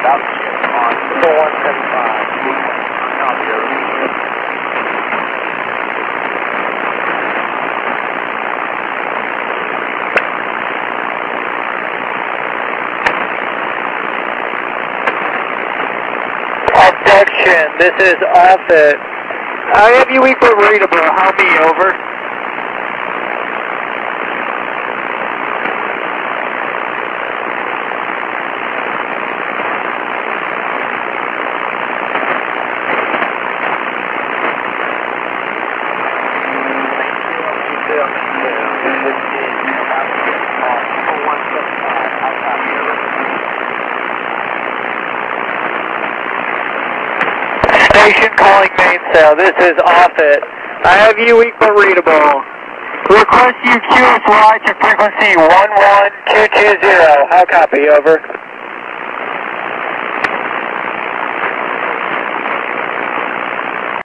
on 4175. Copy, over. Objection, this is Offutt. I have you equal readable, help me over. Station calling mainsail, this is Offutt. I have you equal readable. Request you QSY to frequency 11220. How copy, over?